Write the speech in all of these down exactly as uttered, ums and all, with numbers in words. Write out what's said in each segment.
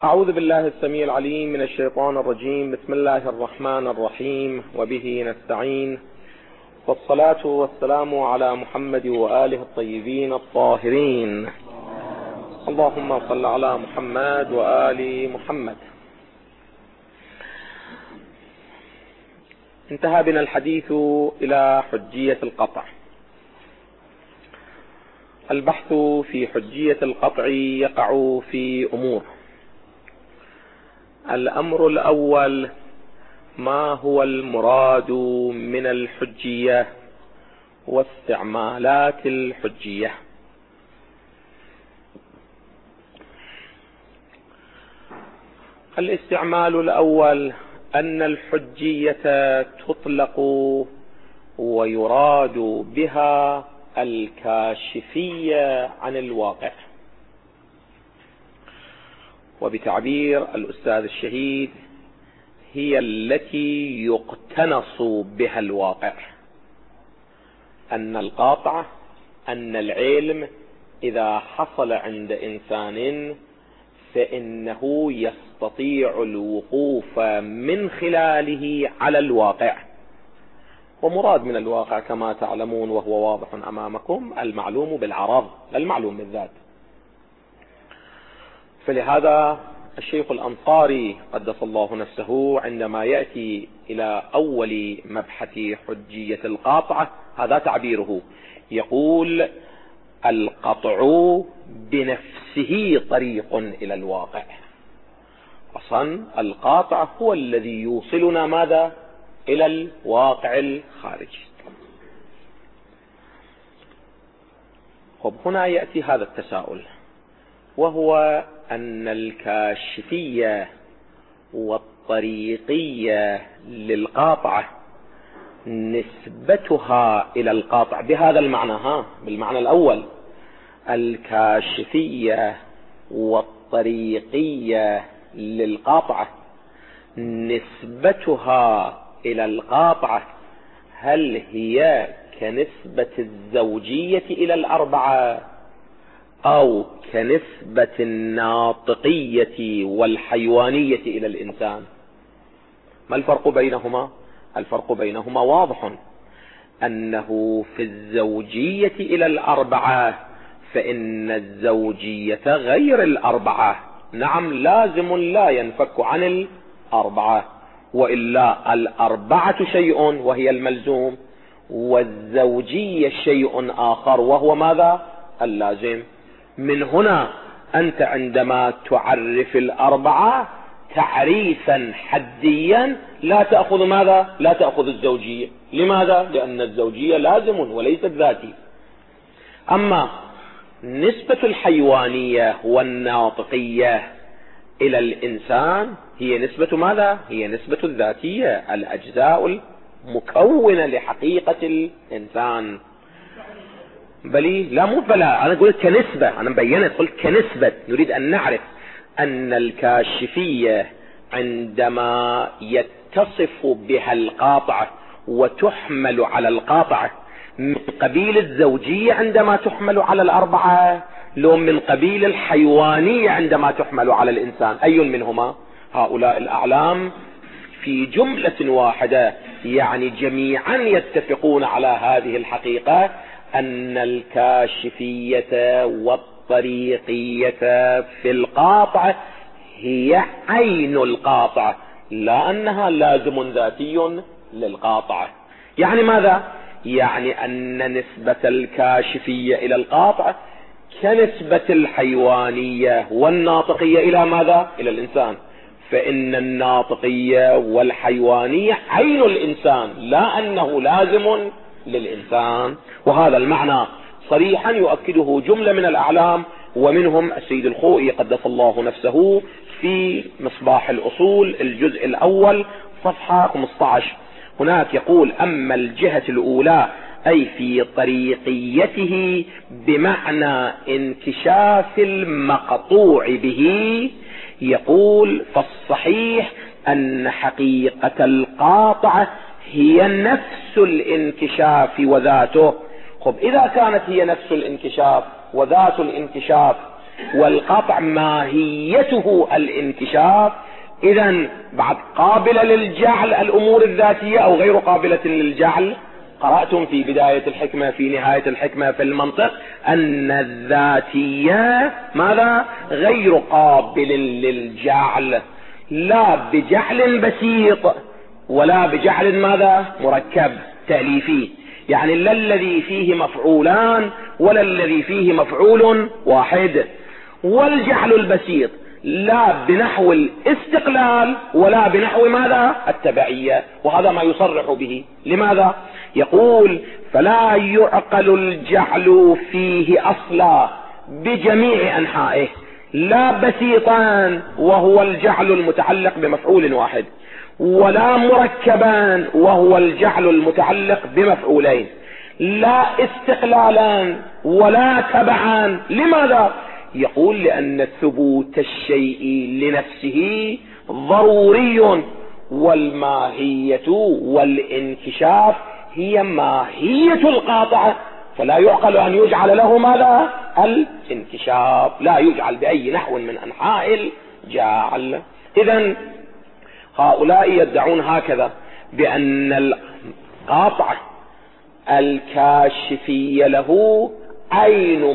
أعوذ بالله السميع العليم من الشيطان الرجيم. بسم الله الرحمن الرحيم، وبه نستعين، والصلاة والسلام على محمد وآله الطيبين الطاهرين. اللهم صل على محمد وآل محمد. انتهى بنا الحديث إلى حجية القطع. البحث في حجية القطع يقع في أمور. الأمر الأول: ما هو المراد من الحجية واستعمالات الحجية؟ الاستعمال الأول أن الحجية تطلق ويراد بها الكاشفية عن الواقع، وبتعبير الأستاذ الشهيد هي التي يقتنص بها الواقع. أن القاطع، أن العلم إذا حصل عند إنسان فإنه يستطيع الوقوف من خلاله على الواقع، ومراد من الواقع كما تعلمون وهو واضح أمامكم المعلوم بالعرض لا المعلوم بالذات. فلهذا الشيخ الأنصاري قدس الله نفسه عندما يأتي إلى أول مبحث حجية القاطعة هذا تعبيره، يقول: القطع بنفسه طريق إلى الواقع. أصلا القاطع هو الذي يوصلنا ماذا؟ إلى الواقع الخارجي. هنا يأتي هذا التساؤل، وهو أن الكاشفية والطريقية للقاطعة نسبتها إلى القاطع بهذا المعنى، ها بالمعنى الأول، الكاشفية والطريقية للقاطعة نسبتها إلى القاطعة هل هي كنسبة الزوجية إلى الأربعة أو كنسبة الناطقية والحيوانية إلى الإنسان؟ ما الفرق بينهما؟ الفرق بينهما واضح، أنه في الزوجية إلى الأربعة فإن الزوجية غير الأربعة، نعم لازم لا ينفك عن الأربعة، وإلا الأربعة شيء وهي الملزوم، والزوجية شيء آخر وهو ماذا؟ اللازم. من هنا أنت عندما تعرف الأربعة تعريفا حديا لا تأخذ ماذا؟ لا تأخذ الزوجية. لماذا؟ لأن الزوجية لازم وليست ذاتي. أما نسبة الحيوانية والناطقية إلى الإنسان هي نسبة ماذا؟ هي نسبة الذاتية، الأجزاء المكونة لحقيقة الإنسان. بلي لا مو بلا، أنا قلت كنسبة، أنا مبينت قلت كنسبة. نريد أن نعرف أن الكاشفية عندما يتصف بها القاطعة وتحمل على القاطعة من قبيل الزوجية عندما تحمل على الأربعة، لو من قبيل الحيوانية عندما تحمل على الإنسان، أي منهما؟ هؤلاء الأعلام في جملة واحدة، يعني جميعا يتفقون على هذه الحقيقة، أن الكاشفية والطريقية في القاطعة هي عين القاطعة، لا أنها لازم ذاتي للقاطعة. يعني ماذا؟ يعني أن نسبة الكاشفية إلى القاطعة كنسبة الحيوانية والناطقية إلى ماذا؟ إلى الإنسان. فإن الناطقية والحيوانية عين الإنسان، لا أنه لازم للإنسان. وهذا المعنى صريحا يؤكده جملة من الأعلام، ومنهم السيد الخوئي قدس الله نفسه في مصباح الأصول الجزء الأول صفحة خمسة عشر. هناك يقول: أما الجهة الأولى أي في طريقيته بمعنى انكشاف المقطوع به، يقول: فالصحيح أن حقيقة القاطعة هي نفس الانكشاف وذاته. خب إذا كانت هي نفس الانكشاف وذات الانكشاف، والقطع ماهيته الانكشاف. إذن بعد قابلة للجعل الأمور الذاتية أو غير قابلة للجعل؟ قرأتم في بداية الحكمة في نهاية الحكمة في المنطق أن الذاتية ماذا؟ غير قابل للجعل، لا بجعل بسيط ولا بجعل ماذا؟ مركب تأليفي، يعني لا الذي فيه مفعولان ولا الذي فيه مفعول واحد. والجعل البسيط لا بنحو الاستقلال ولا بنحو ماذا؟ التبعية، وهذا ما يصرح به. لماذا؟ يقول فلا يعقل الجعل فيه أصلا بجميع أنحائه، لا بسيطا وهو الجعل المتعلق بمفعول واحد، ولا مركبا وهو الجعل المتعلق بمفعولين، لا استقلالا ولا تبعا. لماذا؟ يقول لأن ثبوت الشيء لنفسه ضروري، والماهية والانكشاف هي ماهية القاطع، فلا يعقل أن يجعل له ماذا؟ الانكشاف، لا يجعل بأي نحو من أنحاء الجعل. إذن هؤلاء يدعون هكذا بأن القاطع الكاشفي له عين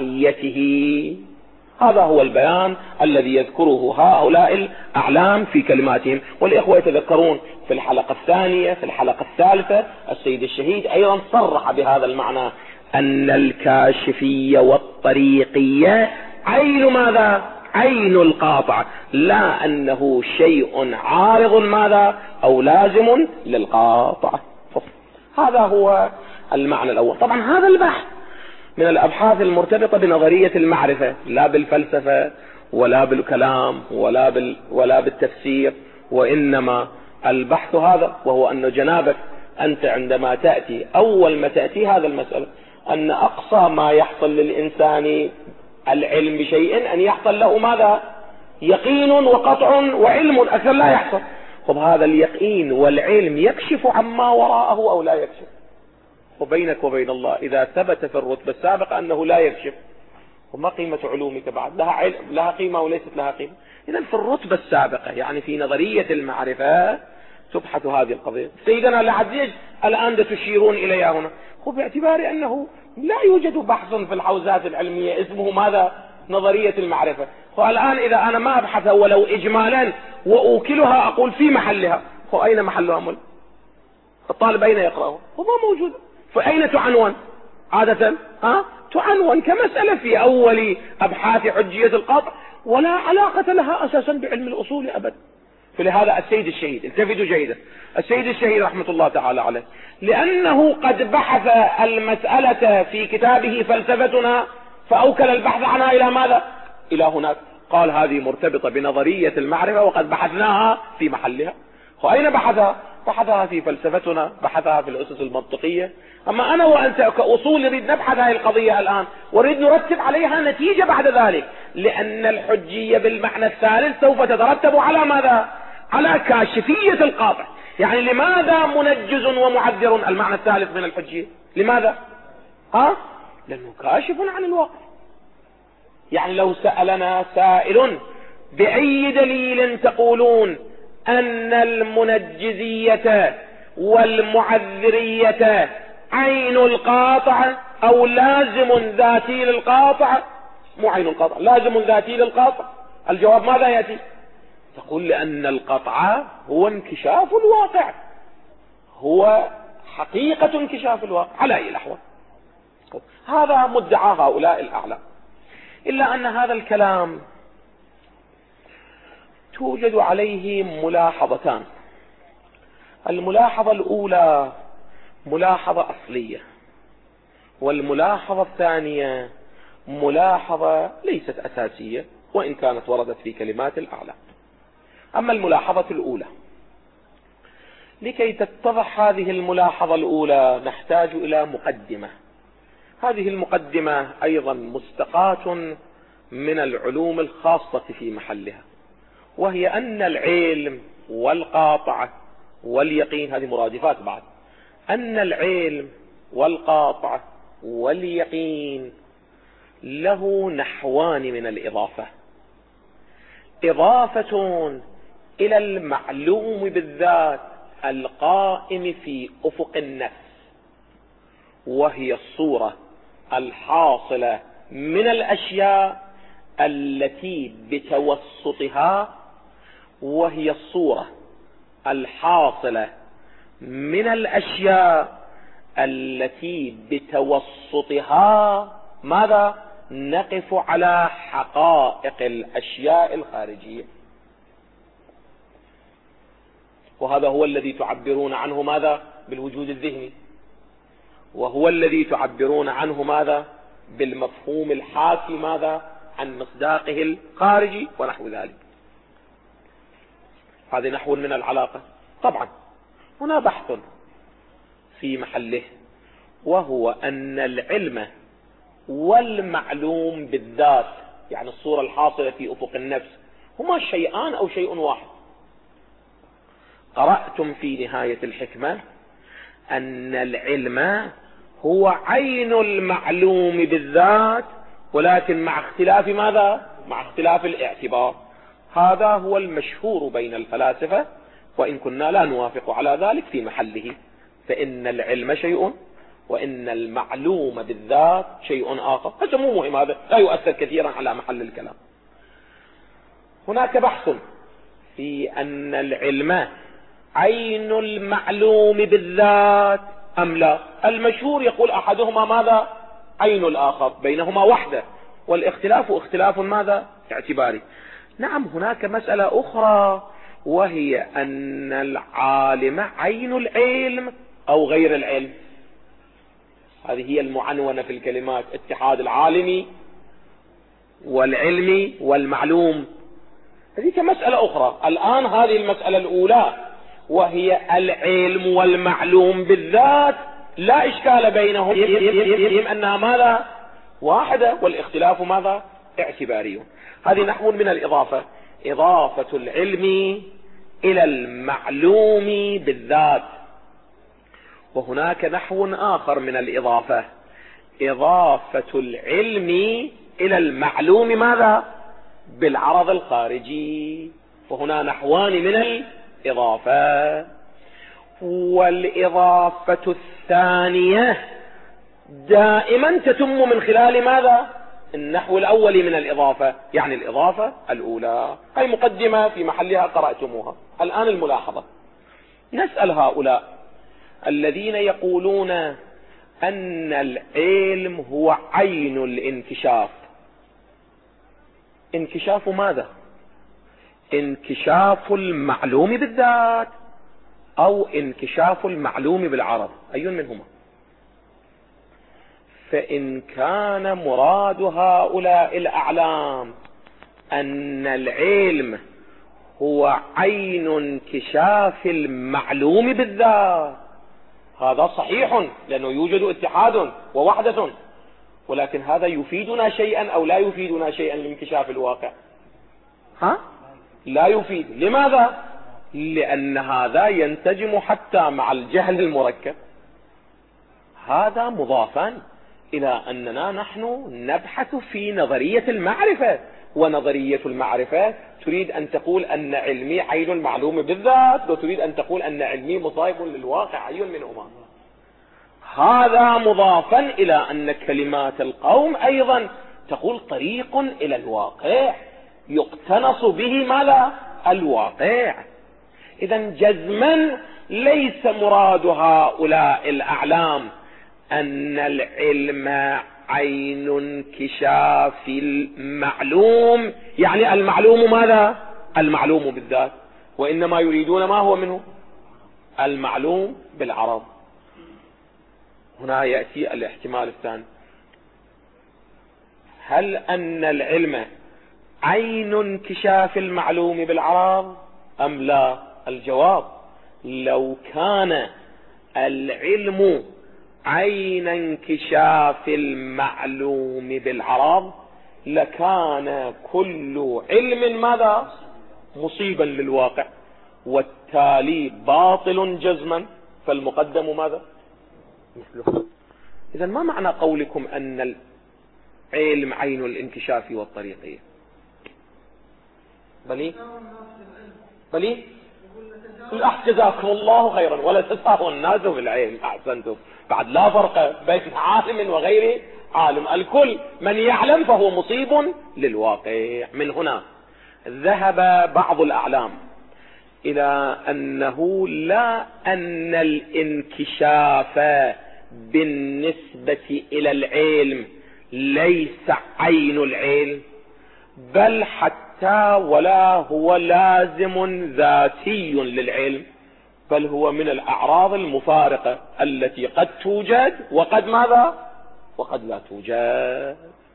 ماهيته. هذا هو البيان الذي يذكره هؤلاء الأعلام في كلماتهم. والإخوة يتذكرون في الحلقة الثانية في الحلقة الثالثة السيد الشهيد أيضا صرح بهذا المعنى، أن الكاشفية والطريقية عين ماذا؟ عين القاطع، لا أنه شيء عارض ماذا؟ أو لازم للقاطع. هذا هو المعنى الأول. طبعا هذا البحث من الأبحاث المرتبطة بنظرية المعرفة، لا بالفلسفة ولا بالكلام ولا بال ولا بالتفسير، وإنما البحث هذا، وهو أن جنابك أنت عندما تأتي أول ما تأتي هذا المسألة أن أقصى ما يحصل للإنسان العلم بشيء أن يحصل له ماذا؟ يقين وقطع وعلم، أكثر لا يحصل. طب هذا اليقين والعلم يكشف عما وراءه أو لا يكشف؟ وبينك وبين الله إذا ثبت في الرتبة السابقة أنه لا يكشف، وما قيمة علومك بعد؟ لها علم لها قيمة وليست لها قيمة. إذن في الرتبة السابقة يعني في نظرية المعرفة تبحث هذه القضية. سيدنا العزيز الآن تشيرون إليها هنا، هو باعتبار أنه لا يوجد بحث في الحوزات العلمية اسمه ماذا؟ نظرية المعرفة. والآن إذا أنا ما أبحث ولو إجمالا وأوكلها أقول في محلها، هو أين محلها؟ مل الطالب أين يقرأه؟ هو ما موجود. فأين تعنون عادة؟ ها؟ تعنون كمسألة في أول أبحاث حجية القطع، ولا علاقة لها أساسا بعلم الأصول أبدا. فلهذا السيد الشهيد، التفتوا جيدا، السيد الشهيد رحمة الله تعالى عليه، لأنه قد بحث المسألة في كتابه فلسفتنا فأوكل البحث عنها إلى ماذا؟ إلى هناك. قال هذه مرتبطة بنظرية المعرفة وقد بحثناها في محلها. وأين بحثها؟ بحثها في فلسفتنا، بحثها في الأسس المنطقية. أما أنا وأنت كأصول نريد نبحث هذه القضية الآن ونريد نرتب عليها نتيجة بعد ذلك، لأن الحجية بالمعنى الثالث سوف تترتب على ماذا؟ على كاشفية القاطع. يعني لماذا منجز ومعذر المعنى الثالث من الحجية؟ لماذا؟ ها؟ لأنه كاشف عن الواقع. يعني لو سألنا سائل بأي دليل تقولون أن المنجزية والمعذرية عين القاطع أو لازم ذاتي للقاطع؟ مو عين القاطع، لازم ذاتي للقاطع. الجواب ماذا يأتي؟ تقول لأن القطع هو انكشاف الواقع، هو حقيقة انكشاف الواقع على أي الأحوال. هذا مدعى هؤلاء الأعلام. إلا أن هذا الكلام توجد عليه ملاحظتان. الملاحظة الأولى ملاحظة أصلية، والملاحظة الثانية ملاحظة ليست أساسية وإن كانت وردت في كلمات الأعلام. أما الملاحظة الأولى، لكي تتضح هذه الملاحظة الأولى نحتاج إلى مقدمة. هذه المقدمة أيضا مستقاة من العلوم الخاصة في محلها، وهي أن العلم والقاطع واليقين، هذه مرادفات بعد، أن العلم والقاطع واليقين له نحوان من الإضافة: إضافة إلى المعلوم بالذات القائم في أفق النفس، وهي الصورة الحاصلة من الأشياء التي بتوسطها وهي الصورة الحاصلة من الأشياء التي بتوسطها ماذا؟ نقف على حقائق الأشياء الخارجية. وهذا هو الذي تعبرون عنه ماذا؟ بالوجود الذهني، وهو الذي تعبرون عنه ماذا؟ بالمفهوم الحاكي ماذا؟ عن مصداقه الخارجي ونحو ذلك. هذا نحو من العلاقة. طبعا هنا بحث في محله، وهو أن العلم والمعلوم بالذات، يعني الصورة الحاصلة في أفق النفس، هما شيئان أو شيء واحد. قرأتم في نهاية الحكمة أن العلم هو عين المعلوم بالذات، ولكن مع اختلاف ماذا؟ مع اختلاف الاعتبار. هذا هو المشهور بين الفلاسفة، وإن كنا لا نوافق على ذلك في محله، فإن العلم شيء وإن المعلوم بالذات شيء آخر. هذا مو مهم، هذا لا يؤثر كثيرا على محل الكلام. هناك بحث في أن العلم عين المعلوم بالذات أم لا. المشهور يقول أحدهما ماذا؟ عين الآخر، بينهما وحدة، والاختلاف اختلاف ماذا؟ اعتباري. نعم، هناك مسألة أخرى، وهي أن العالم عين العلم أو غير العلم. هذه هي المعنونة في الكلمات: اتحاد العالم والعلم والمعلوم. هذه كمسألة أخرى. الآن هذه المسألة الأولى، وهي العلم والمعلوم بالذات، لا إشكال بينهم، يهم أنها ماذا؟ واحدة، والاختلاف ماذا؟ اعتباري. هذه نحو من الإضافة: إضافة العلم إلى المعلوم بالذات. وهناك نحو آخر من الإضافة: إضافة العلم إلى المعلوم ماذا؟ بالعرض الخارجي. وهنا نحوان من الإضافة. والإضافة الثانية دائما تتم من خلال ماذا؟ النحو الأول من الإضافة، يعني الإضافة الأولى. هي مقدمة في محلها قرأتموها. الآن الملاحظة: نسأل هؤلاء الذين يقولون أن العلم هو عين الانكشاف، انكشاف ماذا؟ انكشاف المعلوم بالذات أو انكشاف المعلوم بالعرض؟ أي منهما؟ فإن كان مراد هؤلاء الأعلام أن العلم هو عين انكشاف المعلوم بالذات، هذا صحيح، لأنه يوجد اتحاد ووحدة، ولكن هذا يفيدنا شيئا أو لا يفيدنا شيئا لانكشاف الواقع؟ ها؟ لا يفيد. لماذا؟ لأن هذا ينسجم حتى مع الجهل المركب. هذا مضافا إلى أننا نحن نبحث في نظرية المعرفة، ونظرية المعرفة تريد أن تقول أن علمي عين المعلوم بالذات، وتريد أن تقول أن علمي مصايب للواقع. أي منهما؟ هذا مضافا إلى أن كلمات القوم أيضا تقول طريق إلى الواقع يقتنص به ماذا؟ الواقع. إذن جزما ليس مراد هؤلاء الأعلام أن العلم عين انكشاف المعلوم، يعني المعلوم ماذا؟ المعلوم بالذات، وإنما يريدون ما هو منه؟ المعلوم بالعرض. هنا يأتي الاحتمال الثاني: هل أن العلم عين انكشاف المعلوم بالعرض أم لا؟ الجواب: لو كان العلم عين انكشاف المعلوم بالعرض لكان كل علم ماذا؟ مصيبا للواقع، والتالي باطل جزما، فالمقدم ماذا؟ مثله. إذن ما معنى قولكم أن علم عين الانكشاف والطريقية. بلي بلي جزاكم الله خيرا، ولا تساووا الناس بالعلم. احسنتم. بعد لا فرق بين عالم وغير عالم، الكل من يعلم فهو مصيب للواقع. من هنا ذهب بعض الأعلام إلى أنه لا أن الانكشاف بالنسبة إلى العلم ليس عين العلم، بل حتى ولا هو لازم ذاتي للعلم، بل هو من الأعراض المفارقة التي قد توجد وقد ماذا وقد لا توجد.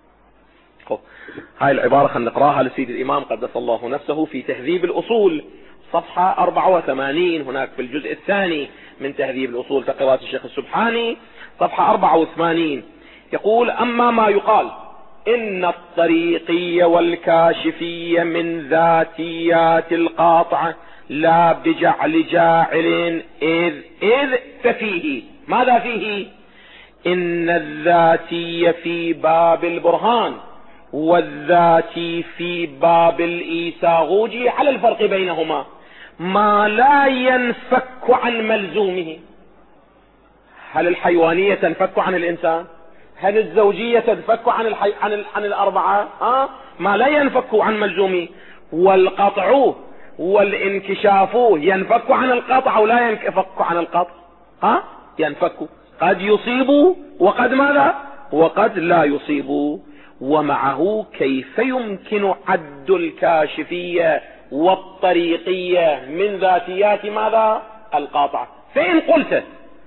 هاي العبارة خلينا نقراها لسيد الإمام قدس الله نفسه في تهذيب الأصول صفحة أربعة وثمانين، هناك في الجزء الثاني من تهذيب الأصول تقريرات الشيخ السبحاني صفحة أربعة وثمانين، يقول: أما ما يقال إن الطريقية والكاشفية من ذاتيات القاطعة لا بجعل جاعل إذ إذ ففيه ماذا فيه؟ إن الذاتي في باب البرهان والذاتي في باب الإيساغوجي على الفرق بينهما ما لا ينفك عن ملزومه. هل الحيوانية تنفك عن الإنسان؟ هل الزوجية تنفك عن الحي... عن, ال... عن الأربعة؟ ها؟ ما لا ينفك عن ملزومه. والقطع والانكشاف ينفك عن القطع أو لا ينفك عن القطع؟ ها؟ ينفك، قد يصيب وقد ماذا وقد لا يصيب. ومعه كيف يمكن عد الكاشفية والطريقية من ذاتيات ماذا القاطع؟ فإن قلت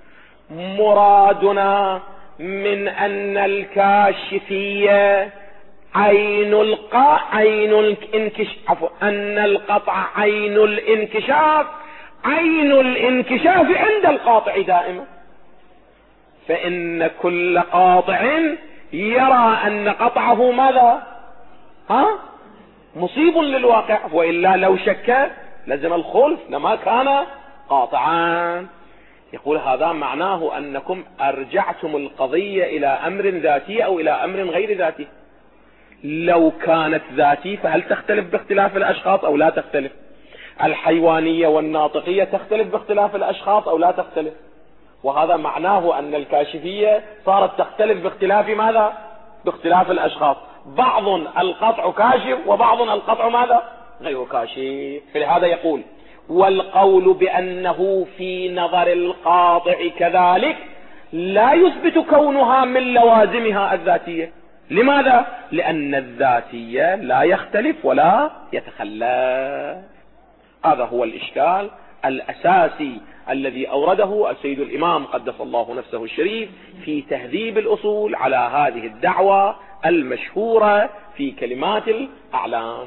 مرادنا من أن الكاشفية عين القاء عين الانكشاف، أن القطع عين الانكشاف، عين الانكشاف عند القاطع دائما، فإن كل قاطع يرى أن قطعه ماذا ها مصيب للواقع، وإلا لو شك لزم الخلف لما كان قاطعا. يقول هذا معناه أنكم أرجعتم القضية إلى أمر ذاتي أو إلى أمر غير ذاتي. لو كانت ذاتي فهل تختلف باختلاف الأشخاص أو لا تختلف؟ الحيوانية والناطقية تختلف باختلاف الأشخاص أو لا تختلف؟ وهذا معناه أن الكاشفية صارت تختلف باختلاف ماذا باختلاف الأشخاص. بعض القطع كاشف وبعض القطع ماذا غير كاشف. فلهذا يقول: والقول بأنه في نظر القاطع كذلك لا يثبت كونها من لوازمها الذاتية. لماذا؟ لأن الذاتية لا يختلف ولا يتخلف. هذا هو الإشكال الأساسي الذي أورده السيد الإمام قدس الله نفسه الشريف في تهذيب الأصول على هذه الدعوة المشهورة في كلمات الأعلام.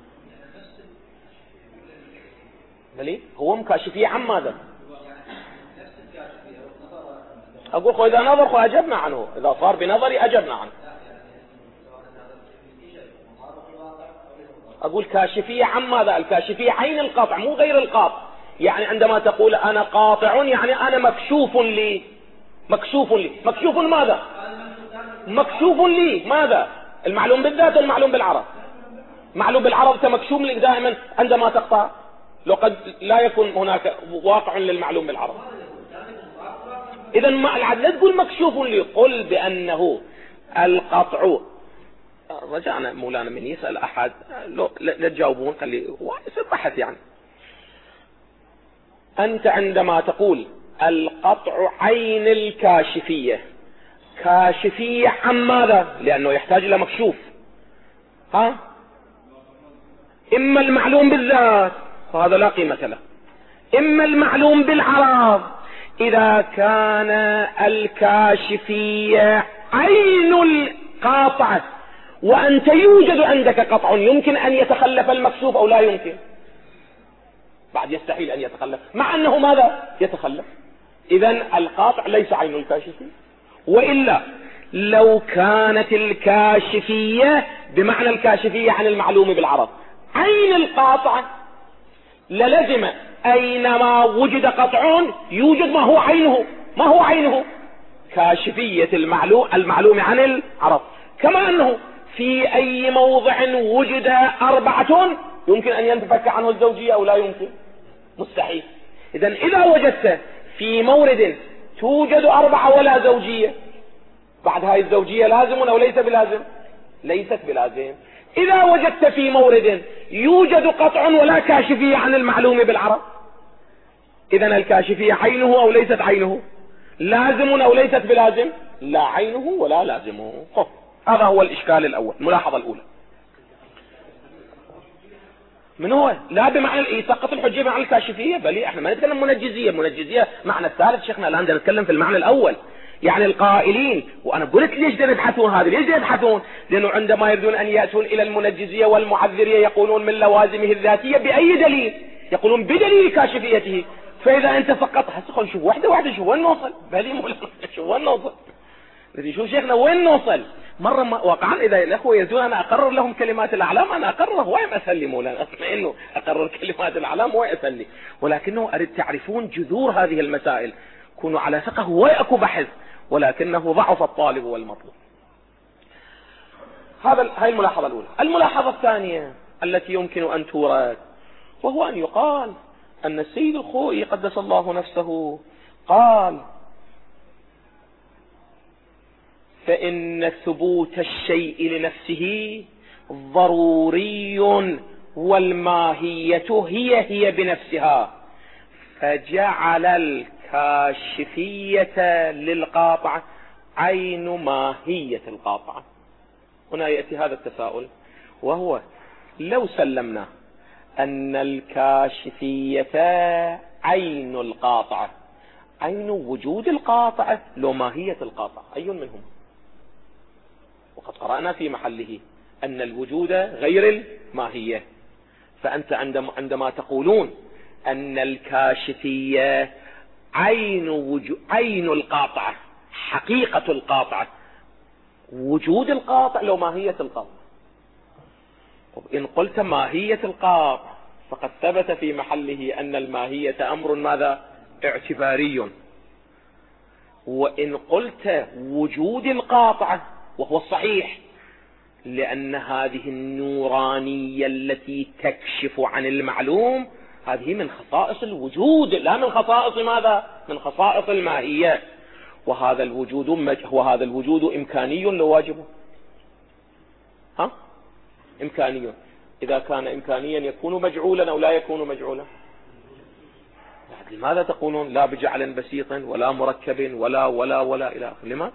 بلي هو مكاشفية عن ماذا؟ أقول خو إذا نظر خو أجبنا عنه، إذا صار بنظري أجبنا عنه. أقول كاشفية عن ماذا؟ الكاشفية عين القاطع مو غير القاطع. يعني عندما تقول أنا قاطع يعني أنا مكشوف لي، مكشوف لي، مكشوف ماذا؟ مكشوف لي ماذا؟ المعلوم بالذات والمعلوم بالعرض. معلوم بالعرض كمكشوف لك دائما عندما تقطع، لو قد لا يكون هناك واقع للمعلوم بالعرض. إذا ما لا تقول مكشوف لي، قل بأنه القطع. رجعنا مولانا من يسأل أحد لا تجاوبون، خلي يصير بحث. يعني أنت عندما تقول القطع عين الكاشفية، كاشفية عن ماذا؟ لأنه يحتاج إلى مكشوف. ها؟ إما المعلوم بالذات فهذا لا قيمة له، إما المعلوم بالعرض. إذا كان الكاشفية عين القاطعة وأنت يوجد عندك قطع، يمكن أن يتخلف المكشوف أو لا يمكن؟ بعد يستحيل أن يتخلف، مع أنه ماذا يتخلف. إذن القاطع ليس عين الكاشفية. وإلا لو كانت الكاشفية بمعنى الكاشفية عن المعلوم بالعرض عين القاطع للزم أينما وجد قطع يوجد ما هو عينه. ما هو عينه؟ كاشفية المعلوم المعلوم عن العرض. كما أنه في أي موضع وجد أربعة يمكن أن ينفك عنه الزوجية أو لا يمكن، مستحيل. إذن إذا وجدت في مورد توجد أربعة ولا زوجية، بعد هاي الزوجية لازم أو ليس بلازم؟ ليست بلازم. إذا وجدت في مورد يوجد قطع ولا كاشفية عن المعلوم بالعرب، إذن الكاشفية عينه أو ليست عينه؟ لازم أو ليست بلازم؟ لا عينه ولا لازمه. هذا هو الإشكال الأول، الملاحظة الأولى. من هو؟ لا بمعنى يسقط الحجة مع الكاشفية، بل احنا ما نتكلم منجزية، منجزية معنى الثالث شيخنا، الآن نتكلم في المعنى الأول. يعني القائلين، وأنا قلت ليش يبحثون هذا، ليش يبحثون؟ لأنه عندما يريدون أن يأتون إلى المنجزية والمعذرية يقولون من لوازمه الذاتية بأي دليل؟ يقولون بدليل كاشفيته. فإذا أنت سقط هسه نشوف واحدة واحدة شو وين نوصل، بلي شو وين نوصل، شو شيخنا وين نوصل. مرة ما واقعا إذا الأخوة يريدون أنا أقرر لهم كلمات الأعلام أنا أقرره وين أسلي مولانا، أطمئنه أقرر كلمات الأعلام وين أسلي، ولكنه أريد تعرفون جذور هذه المسائل، كونوا على ثقة وين أكو بحث، ولكنه ضعف الطالب والمطلوب. هذا هاي الملاحظة الأولى. الملاحظة الثانية التي يمكن أن تورد، وهو أن يقال أن السيد الخوئي قدس الله نفسه قال: فإن ثبوت الشيء لنفسه ضروري والماهية هي هي بنفسها، فجعل الكاشفية للقاطعة عين ماهية القاطعة. هنا يأتي هذا التساؤل، وهو لو سلمنا أن الكاشفية عين القاطعة، عين وجود القاطعة لو ماهية القاطعة، أي منهم؟ وقد قرأنا في محله أن الوجود غير الماهية. فأنت عندما, عندما تقولون أن الكاشفية عين, وجو عين القاطعة، حقيقة القاطعة، وجود القاطع لو ماهية القاطع. إن قلت ماهية القاطع فقد ثبت في محله أن الماهية أمر ماذا؟ اعتباري. وإن قلت وجود القاطعة وهو الصحيح، لأن هذه النورانية التي تكشف عن المعلوم هذه من خصائص الوجود لا من خصائص ماذا؟ من خصائص الماهية. وهذا الوجود وهذا الوجود إمكاني لو واجبه؟ ها؟ إمكاني. إذا كان إمكانيا يكون مجعولا أو لا يكون مجعولا؟ لماذا تقولون لا بجعل بسيط ولا مركب ولا ولا ولا إلى آخره؟ لماذا؟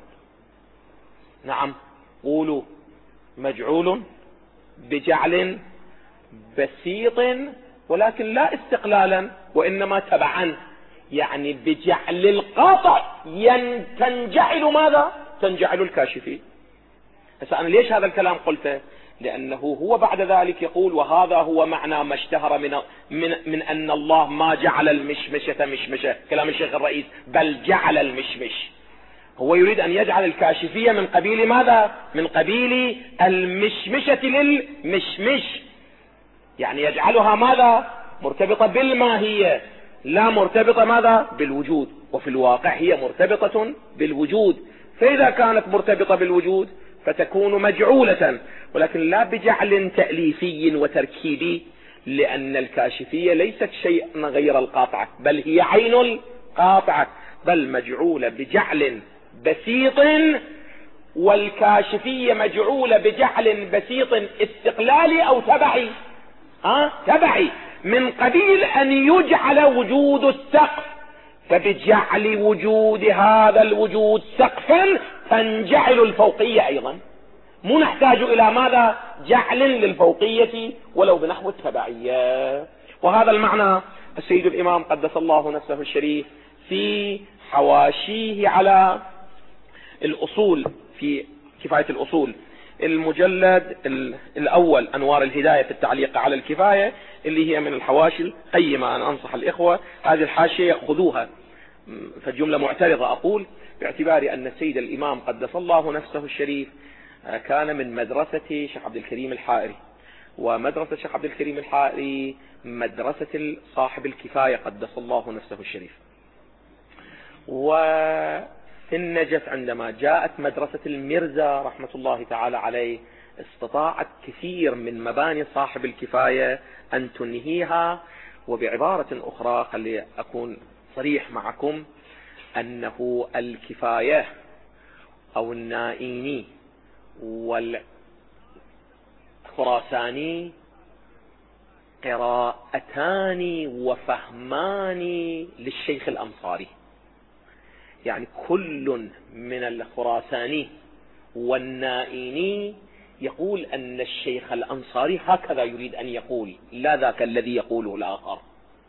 نعم قولوا مجعول بجعل بسيط، ولكن لا استقلالا وإنما تبعا، يعني بجعل القاطع تنجعل ماذا؟ تنجعل الكاشفي. بس أنا ليش هذا الكلام قلته؟ لأنه هو بعد ذلك يقول: وهذا هو معنى ما اشتهر من, من, من أن الله ما جعل المشمشة مشمشة، كلام الشيخ الرئيس، بل جعل المشمش. هو يريد أن يجعل الكاشفية من قبيل ماذا؟ من قبيل المشمشة للمشمش، يعني يجعلها ماذا؟ مرتبطة بالماهية، لا مرتبطة ماذا؟ بالوجود. وفي الواقع هي مرتبطة بالوجود، فإذا كانت مرتبطة بالوجود فتكون مجعولة، ولكن لا بجعل تأليفي وتركيبي، لأن الكاشفية ليست شيء غير القاطعة، بل هي عين القاطعة، بل مجعولة بجعل بسيط. والكاشفية مجعولة بجعل بسيط استقلالي أو تبعي؟ ها؟ تبعي، من قبيل أن يجعل وجود السقف، فبجعل وجود هذا الوجود سقفا تنجعل الفوقية أيضا. مو نحتاج إلى ماذا؟ جعل للفوقية ولو بنحو التبعية. وهذا المعنى السيد الإمام قدس الله نفسه الشريف في حواشيه على الأصول، في كفاية الأصول، المجلد الأول أنوار الهداية في التعليق على الكفاية، اللي هي من الحواشي القيمة. أنا أنصح الإخوة هذه الحاشية خذوها، فالجملة معترضة أقول، باعتبار أن السيد الإمام قدس الله نفسه الشريف كان من مدرسة شيخ عبد الكريم الحائري، ومدرسة شيخ عبد الكريم الحائري مدرسة صاحب الكفاية قدس الله نفسه الشريف. في النجف عندما جاءت مدرسة الميرزا رحمة الله تعالى عليه استطاعت كثير من مباني صاحب الكفاية أن تنهيها. وبعبارة أخرى خلي أكون صريح معكم أنه الكفاية أو النائيني والخراساني قراءتان وفهمان للشيخ الأنصاري، يعني كل من الخراساني والنائيني يقول أن الشيخ الأنصاري هكذا يريد أن يقول، لا ذاك الذي يقوله الآخر،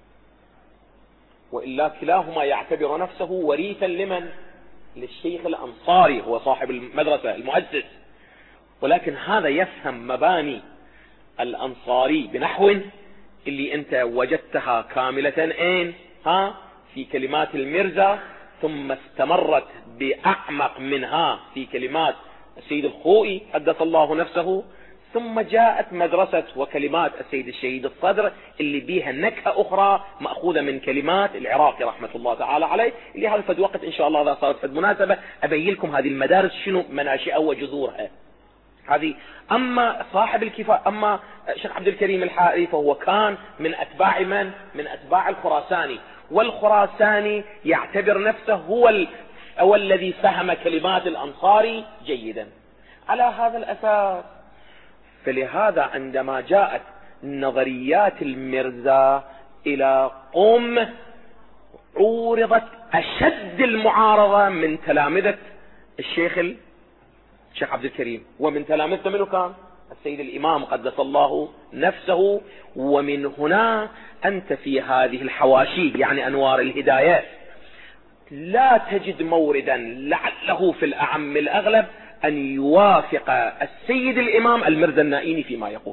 وإلا كلاهما يعتبر نفسه وريثا لمن؟ للشيخ الأنصاري، هو صاحب المدرسة المؤسس، ولكن هذا يفهم مباني الأنصاري بنحو اللي أنت وجدتها كاملة أين؟ ها في كلمات الميرزا، ثم استمرت بأعمق منها في كلمات السيد الخوئي قدس الله نفسه، ثم جاءت مدرسة وكلمات السيد الشهيد الصدر اللي بيها نكهة أخرى مأخوذة من كلمات العراقي رحمة الله تعالى عليه، اللي هذا فد وقت إن شاء الله إذا صارت فد مناسبة أبين لكم هذه المدارس شنو مناشئها وجذورها هذه. أما صاحب الكفاية، أما الشيخ عبد الكريم الحائري فهو كان من أتباع من؟ من أتباع الخراساني، والخراساني يعتبر نفسه هو ال... أو الذي فهم كلمات الأنصاري جيدا. على هذا الأساس فلهذا عندما جاءت نظريات الميرزا إلى قم عورضت أشد المعارضة من تلامذة الشيخ الشيخ عبد الكريم، ومن تلامذته منه كان السيد الإمام قدس الله نفسه. ومن هنا أنت في هذه الحواشي يعني أنوار الهدايات لا تجد موردا لعله في الأعم الأغلب أن يوافق السيد الإمام الميرزا النائيني فيما يقول،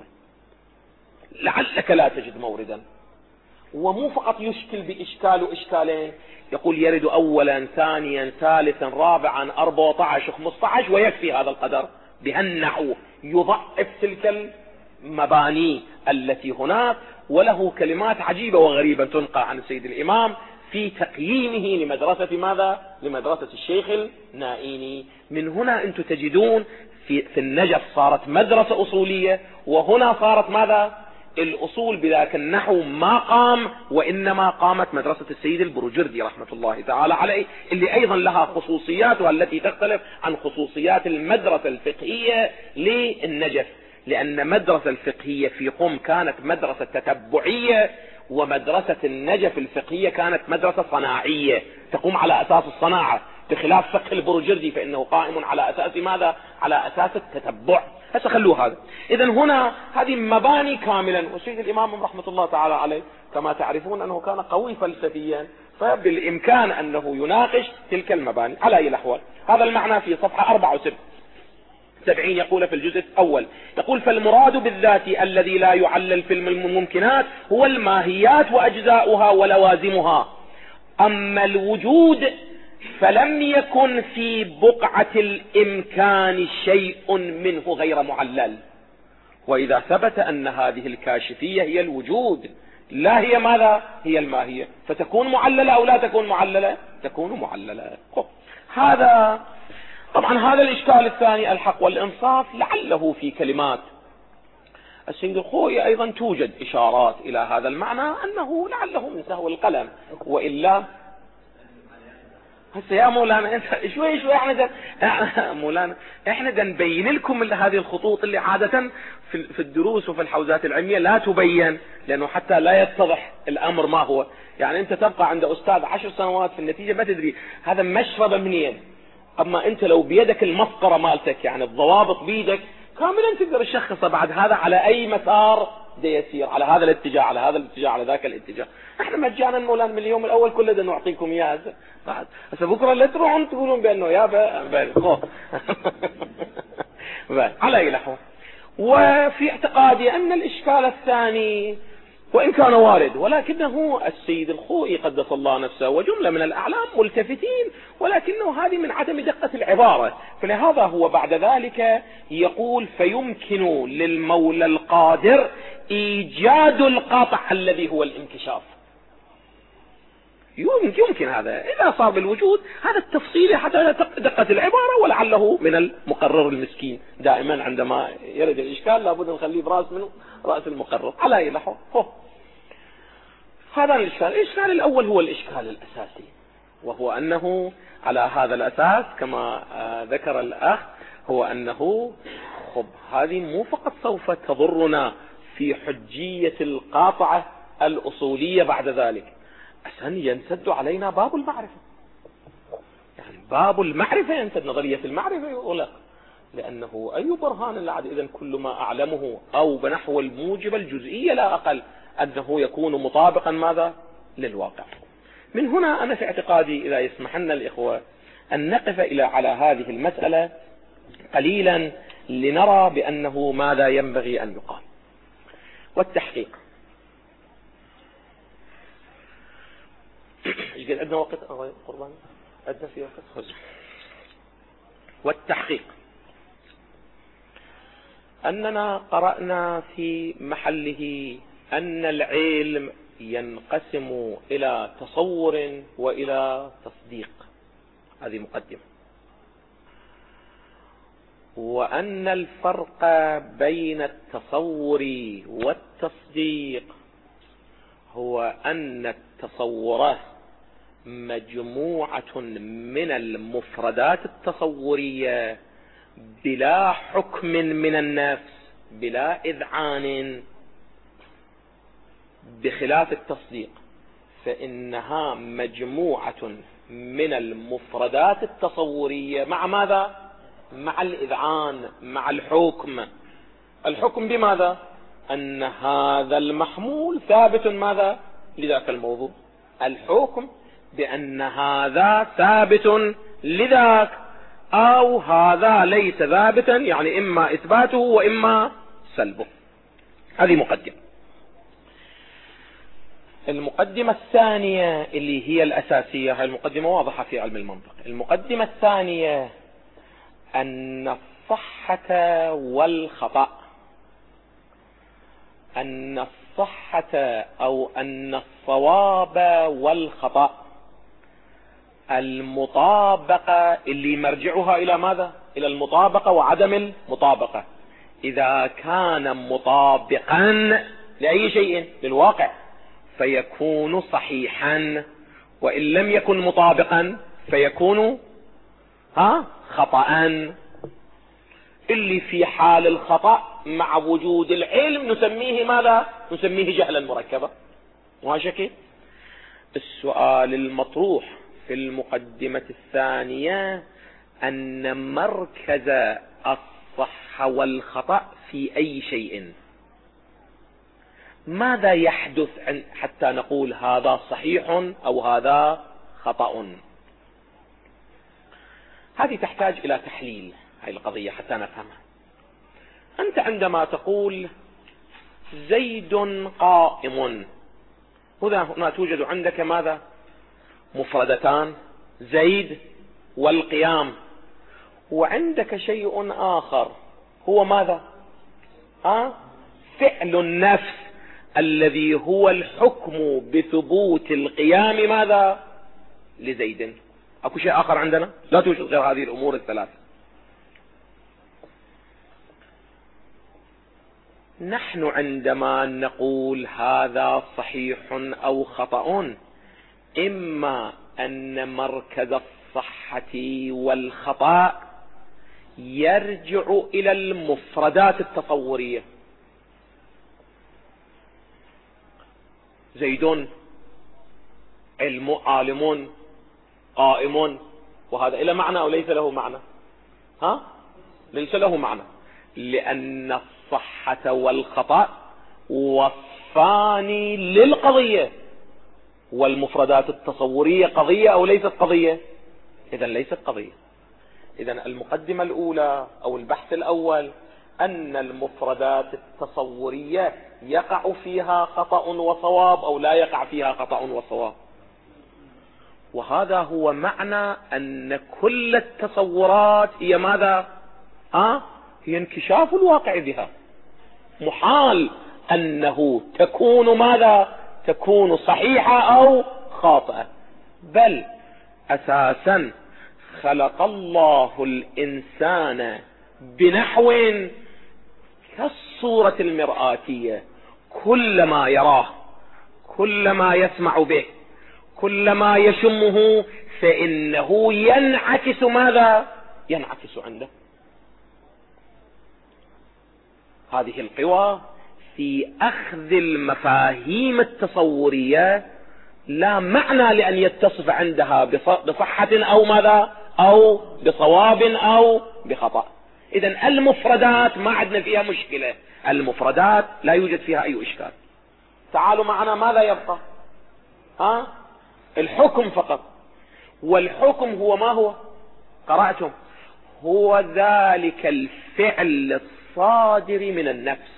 لعلك لا تجد موردا. ومو فقط يشكل بإشكال وإشكالين، يقول يرد أولا ثانيا ثالثا رابعا أربعة عشر خمسة عشر ويكفي هذا القدر بهالنحو، يضعف تلك المباني التي هناك. وله كلمات عجيبة وغريبة تنقى عن السيد الإمام في تقييمه لمدرسة ماذا؟ لمدرسة الشيخ النائيني. من هنا أنتم تجدون في, في النجف صارت مدرسة أصولية، وهنا صارت ماذا؟ الأصول بذاك النحو ما قام، وإنما قامت مدرسة السيد البروجردي رحمة الله تعالى عليه، اللي أيضا لها خصوصياتها التي تختلف عن خصوصيات المدرسة الفقهية للنجف، لأن مدرسة الفقهية في قم كانت مدرسة تتبعية، ومدرسة النجف الفقهية كانت مدرسة صناعية تقوم على أساس الصناعة، بخلاف فقه البروجردي فإنه قائم على أساس ماذا؟ على أساس التتبع. هسه خلوه هذا. إذن هنا هذه مباني كاملا، والسيد الإمام رحمة الله تعالى عليه كما تعرفون أنه كان قوي فلسفيا، فبالإمكان أنه يناقش تلك المباني. على أي الأحوال هذا المعنى في صفحة أربعة وسبعين يقول في الجزء الأول، يقول فالمراد بالذات الذي لا يعلل في الممكنات هو الماهيات وأجزاؤها ولوازمها، أما الوجود فلم يكن في بقعة الإمكان شيء منه غير معلل. وإذا ثبت أن هذه الكاشفية هي الوجود لا هي ماذا؟ هي الماهية، فتكون معللة أو لا تكون معللة؟ تكون معللة. هذا طبعا هذا الإشكال الثاني الحق والإنصاف لعله في كلمات السيد الخوئي أيضا توجد إشارات إلى هذا المعنى، أنه لعله من سهو القلم، وإلا هسه يا مولانا انت شوي شوي احنا دن... مولانا احنا نبين لكم هذه الخطوط اللي عادة في في الدروس وفي الحوزات العلمية لا تبين، لانه حتى لا يتضح الامر ما هو. يعني انت تبقى عند استاذ عشر سنوات في النتيجة ما تدري هذا مشربة منين، اما انت لو بيدك المسطرة مالتك يعني الضوابط بيدك كاملا تقدر تشخصها بعد هذا على اي مسار ده يسير، على هذا الاتجاه على هذا الاتجاه على ذاك الاتجاه. احنا مجانا مولانا من اليوم الاول كله ده نعطيكم اياه، بعد هسه بكره لا تروحون تقولون بانه يا با على اي نحو. وفي اعتقادي ان الاشكال الثاني وان كان وارد، ولكنه السيد الخوئي قدس الله نفسه وجمله من الاعلام ملتفتين، ولكنه هذه من عدم دقة العبارة، فلهذا هو بعد ذلك يقول فيمكن للمولى القادر ايجاد القطع الذي هو الانكشاف. يمكن, يمكن هذا إذا صار بالوجود هذا التفصيل حتى دقة العبارة، ولعله من المقرر المسكين. دائما عندما يرد الإشكال لابد نخليه براس منه رأس المقرر على أي لحظة. هذا الإشكال. الإشكال الأول هو الإشكال الأساسي، وهو أنه على هذا الأساس كما ذكر الأخ هو أنه خب هذه مو فقط سوف تضرنا في حجية القاطعة الأصولية بعد ذلك، أساسا ينسد علينا باب المعرفة. يعني باب المعرفة ينسد، نظرية المعرفة يغلق، لأنه أي برهان لعد إذن كل ما أعلمه أو بنحو الموجب الجزئية لا أقل أنه يكون مطابقا ماذا للواقع. من هنا أنا في اعتقادي إذا يسمحنا الإخوة أن نقف إلى على هذه المسألة قليلا لنرى بأنه ماذا ينبغي أن يقال. والتحقيق ايش قد عندنا وقت قربان عندنا في وقت. والتحقيق أننا قرأنا في محله أن العلم ينقسم إلى تصور وإلى تصديق، هذه مقدمة، وأن الفرق بين التصور والتصديق هو أن التصورات مجموعة من المفردات التصورية بلا حكم من النفس، بلا إذعان، بخلاف التصديق فإنها مجموعة من المفردات التصورية مع ماذا؟ مع الإذعان، مع الحكم. الحكم بماذا؟ أن هذا المحمول ثابت ماذا؟ لذاك الموضوع. الحكم بأن هذا ثابت لذاك، أو هذا ليس ثابتا، يعني إما إثباته وإما سلبه. هذه مقدمة. المقدمة الثانية اللي هي الأساسية، هذه المقدمة واضحة في علم المنطق. المقدمة الثانية أن الصحة والخطأ، أن الصحة أو أن الصواب والخطأ المطابقة اللي مرجعها إلى ماذا؟ إلى المطابقة وعدم المطابقة. إذا كان مطابقا لأي شيء للواقع فيكون صحيحا، وإن لم يكن مطابقا فيكون ها خطأ. اللي في حال الخطأ مع وجود العلم نسميه ماذا؟ نسميه جهلا مركبا. وهشكي السؤال المطروح في المقدمة الثانية أن مركز الصحة والخطأ في أي شيء، ماذا يحدث حتى نقول هذا صحيح أو هذا خطأ؟ هذه تحتاج إلى تحليل هذه القضية حتى نفهمها. أنت عندما تقول زيد قائم، هنا توجد عندك ماذا؟ مفردتان، زيد والقيام، وعندك شيء آخر هو ماذا؟ آه؟ فعل النفس الذي هو الحكم بثبوت القيام ماذا؟ لزيد. أكو شيء آخر عندنا؟ لا توجد غير هذه الأمور الثلاثة. نحن عندما نقول هذا صحيح أو خطأ، إما أن مركز الصحة والخطأ يرجع إلى المفردات التصورية. زيد علم عالم قائم، وهذا إلى معنى أو ليس له معنى؟ ها؟ ليس له معنى، لأن الصحة والخطأ وصفان للقضية، والمفردات التصورية قضية أو ليست قضية؟ إذن ليست قضية. إذن المقدمة الأولى أو البحث الأول أن المفردات التصورية يقع فيها خطأ وصواب أو لا يقع فيها خطأ وصواب، وهذا هو معنى أن كل التصورات هي ماذا؟ آه؟ هي انكشاف الواقع بها. محال أنه تكون ماذا؟ تكون صحيحة أو خاطئة. بل أساسا خلق الله الإنسان بنحو كالصورة المرآتية، كلما يراه، كلما يسمع به، كلما يشمه، فإنه ينعكس ماذا؟ ينعكس عنده. هذه القوى في أخذ المفاهيم التصورية لا معنى لأن يتصف عندها بصحة أو ماذا أو بصواب أو بخطأ. إذن المفردات ما عندنا فيها مشكلة، المفردات لا يوجد فيها أي إشكال. تعالوا معنا، ماذا يبقى؟ ها؟ الحكم فقط. والحكم هو ما هو؟ قرأتم، هو ذلك الفعل الصادر من النفس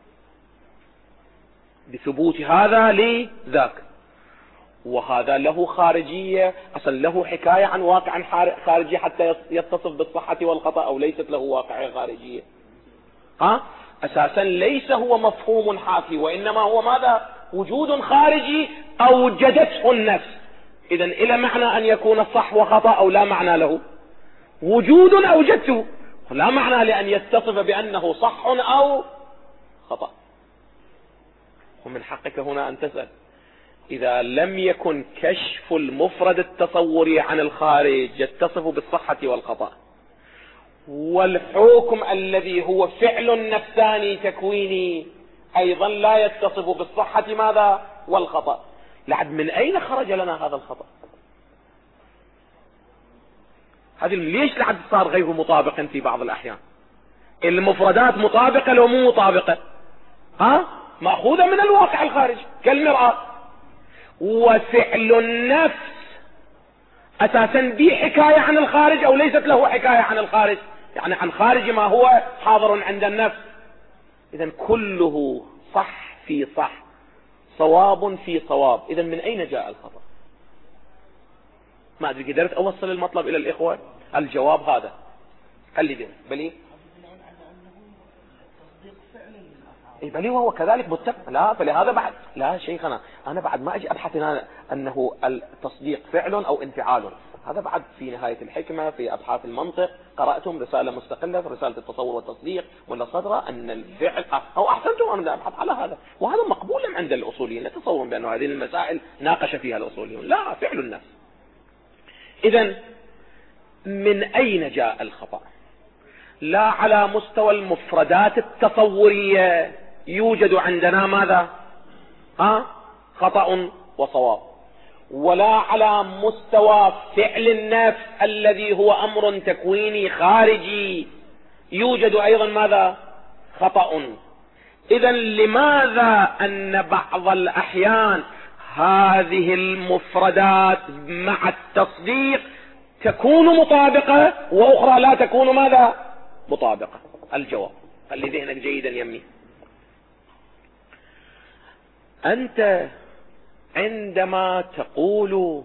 بثبوت هذا لذاك، وهذا له خارجية، أصلا له حكاية عن واقع خارجي حتى يتصف بالصحة والخطأ، أو ليست له واقع خارجية. ها؟ أساسا ليس هو مفهوم حافي، وإنما هو ماذا؟ وجود خارجي أوجدته النفس. إذن إلى معنى أن يكون صح وخطأ أو لا معنى له؟ وجود أوجدته، لا معنى لأن يتصف بأنه صح أو خطأ. ومن حقك هنا أن تسأل، إذا لم يكن كشف المفرد التصوري عن الخارج يتصف بالصحة والخطأ، والحكم الذي هو فعل نفساني تكويني أيضا لا يتصف بالصحة ماذا والخطأ، لعد من أين خرج لنا هذا الخطأ؟ هذه ليش لعد صار غير مطابق في بعض الأحيان؟ المفردات مطابقة لو مو مطابقة؟ ها؟ مأخوذة من الواقع الخارجي كالمرآة. وفعل النفس أساسا به حكاية عن الخارج أو ليست له حكاية عن الخارج؟ يعني عن خارج ما هو حاضر عند النفس. إذن كله صح في صح، صواب في صواب. إذن من أين جاء الخطأ؟ ما أدري قدرت أوصل المطلب إلى الإخوة؟ الجواب هذا. خلي ذلك بلي إيه بلي وهو كذلك متفق. لا فلهذا بعد لا شيخنا أنا بعد ما أجي أبحث هنا أنه التصديق فعل أو انفعال، هذا بعد في نهاية الحكمة في أبحاث المنطق قرأتم رسالة مستقلة في رسالة التصور والتصديق ولا صدرة أن الفعل أو أحسنتم أنا أبحث على هذا، وهذا مقبول عند الأصوليين، لا تصورون بأن هذه المسائل ناقش فيها الأصوليون، لا فعل النفس. إذن من أين جاء الخطأ؟ لا على مستوى المفردات التصورية يوجد عندنا ماذا؟ ها؟ خطأ وصواب، ولا على مستوى فعل النفس الذي هو أمر تكويني خارجي يوجد أيضا ماذا؟ خطأ. إذن لماذا أن بعض الأحيان هذه المفردات مع التصديق تكون مطابقة وأخرى لا تكون ماذا؟ مطابقة. الجواب خلي ذهنك جيدا يمي. أنت عندما تقول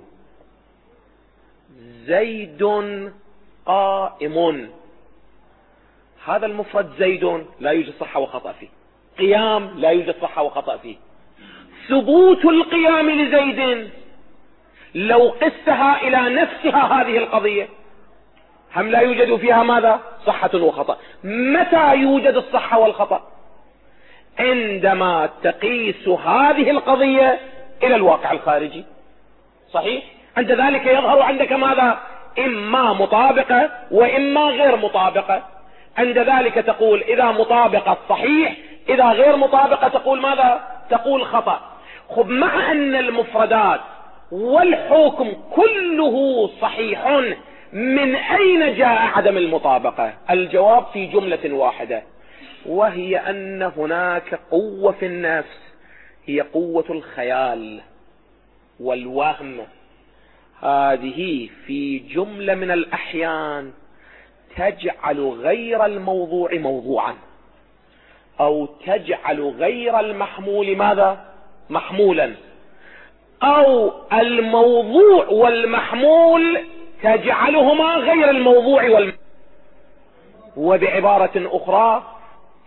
زيد قائم، هذا المفرد زيد لا يوجد صحة وخطأ فيه، قيام لا يوجد صحة وخطأ فيه، ثبوت القيام لزيد لو قستها إلى نفسها هذه القضية هم لا يوجد فيها ماذا؟ صحة وخطأ. متى يوجد الصحة والخطأ؟ عندما تقيس هذه القضية إلى الواقع الخارجي، صحيح؟ عند ذلك يظهر عندك ماذا؟ إما مطابقة وإما غير مطابقة. عند ذلك تقول إذا مطابقة صحيح، إذا غير مطابقة تقول ماذا؟ تقول خطأ. خب مع أن المفردات والحكم كله صحيح، من أين جاء عدم المطابقة؟ الجواب في جملة واحدة، وهي أن هناك قوة في النفس هي قوة الخيال والوهم. هذه في جملة من الأحيان تجعل غير الموضوع موضوعا، أو تجعل غير المحمول ماذا؟ محمولا، أو الموضوع والمحمول تجعلهما غير الموضوع والمحمول. وبعبارة أخرى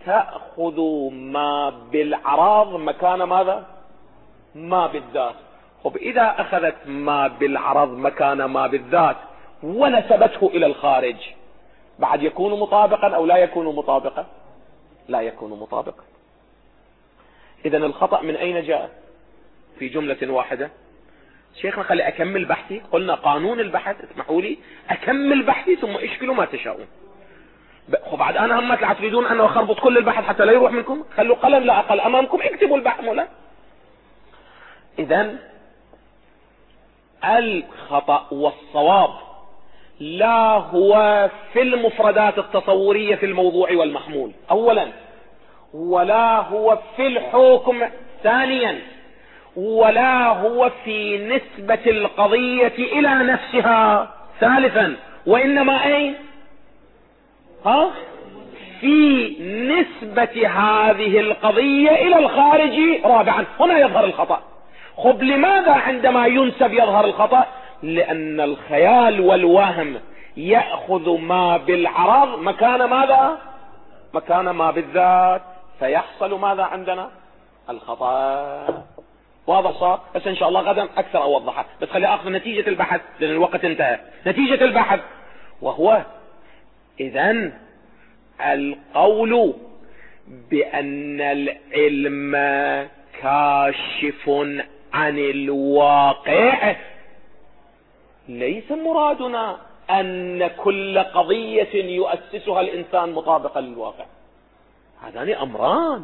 تأخذ ما بالأعراض مكان ماذا؟ ما بالذات. طب إذا أخذت ما بالعرض مكان ما بالذات ونسبته إلى الخارج بعد يكون مطابقا أو لا يكون مطابقا؟ لا يكون مطابقا. إذن الخطأ من أين جاء؟ في جملة واحدة. شيخنا خلي أكمل بحثي. قلنا قانون البحث، اسمحوا لي أكمل بحثي ثم اشكلوا ما تشاءون. وبعد أنا همت لا تريدون أن أخربط كل البحث حتى لا يروح منكم، خلوا قلم لا أقل أمامكم اكتبوا البحث مولا. إذن الخطأ والصواب لا هو في المفردات التصورية في الموضوع والمحمول أولا، ولا هو في الحكم ثانيا، ولا هو في نسبة القضية إلى نفسها ثالثا، وإنما أين؟ ها؟ في نسبة هذه القضية إلى الخارج رابعا. هنا يظهر الخطأ. خب لماذا عندما ينسب يظهر الخطأ؟ لأن الخيال والوهم يأخذ ما بالعرض مكان ماذا؟ مكان ما بالذات، فيحصل ماذا عندنا؟ الخطأ. واضح صار؟ بس إن شاء الله غدا أكثر أوضحها، بس خلي أخذ نتيجة البحث لأن الوقت انتهى. نتيجة البحث وهو إذن القول بأن العلم كاشف عن الواقع، ليس مرادنا أن كل قضية يؤسسها الإنسان مطابقة للواقع. هذان أمران.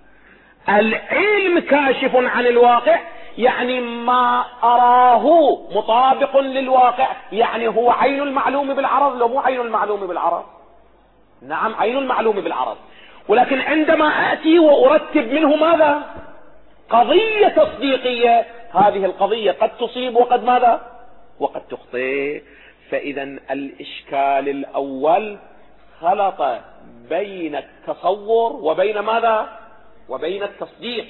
العلم كاشف عن الواقع يعني ما أراه مطابق للواقع، يعني هو عين المعلوم بالعرض لو مو عين المعلوم بالعرض؟ نعم عين المعلوم بالعرض، ولكن عندما آتي وأرتب منه ماذا؟ قضية تصديقية، هذه القضية قد تصيب وقد ماذا؟ وقد تخطئ. فإذا الإشكال الأول خلط بين التصور وبين ماذا؟ وبين التصديق،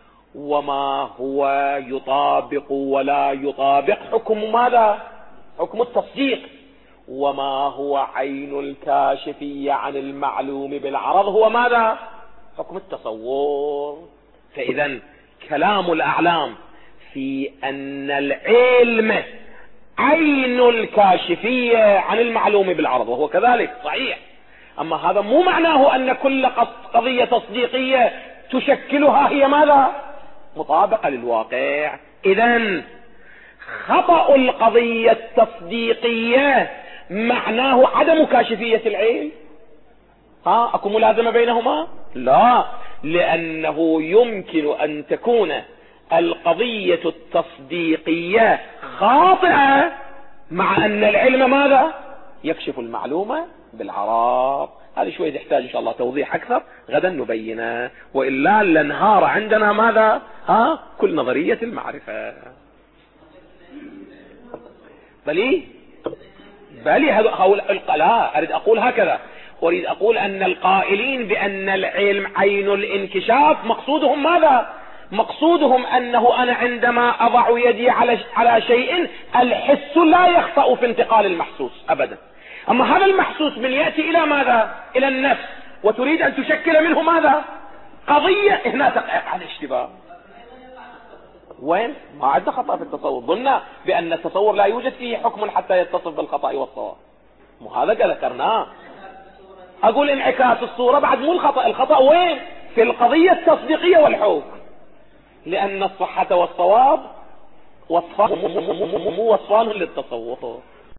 وما هو يطابق ولا يطابق حكم ماذا؟ حكم التصديق. وما هو عين الكاشفية عن المعلوم بالعرض هو ماذا؟ حكم التصور. فإذا كلام الأعلام في أن العلم عين الكاشفية عن المعلوم بالعرض وهو كذلك صحيح، أما هذا مو معناه أن كل قضية تصديقية تشكلها هي ماذا؟ مطابقة للواقع. إذن خطأ القضية التصديقية معناه عدم كاشفية العلم. ها أكو ملازمة بينهما؟ لا، لأنه يمكن أن تكون القضية التصديقية خاطئة مع أن العلم ماذا؟ يكشف المعلومة بالعرض. هذه شوية تحتاج إن شاء الله توضيح أكثر غدا نبينه، وإلا لنهار عندنا ماذا؟ ها كل نظرية المعرفة. بلي بلي هؤلاء لا أريد أقول هكذا، أريد أقول أن القائلين بأن العلم عين الانكشاف مقصودهم ماذا؟ مقصودهم أنه أنا عندما أضع يدي على على شيء الحس لا يخطأ في انتقال المحسوس أبدا، أما هذا المحسوس من يأتي إلى ماذا؟ إلى النفس، وتريد أن تشكل منه ماذا؟ قضية. هنا تقع على اشتباه. وين؟ ما عندنا خطأ في التصور. ظننا بأن التصور لا يوجد فيه حكم حتى يتصف بالخطأ والصواب، مو هذا ذكرناه. أقول انعكاس الصورة بعد مو الخطأ. الخطأ وين؟ في القضية التصديقية والحكم، لأن الصحة والصواب وصفان مو وصفان للتصور.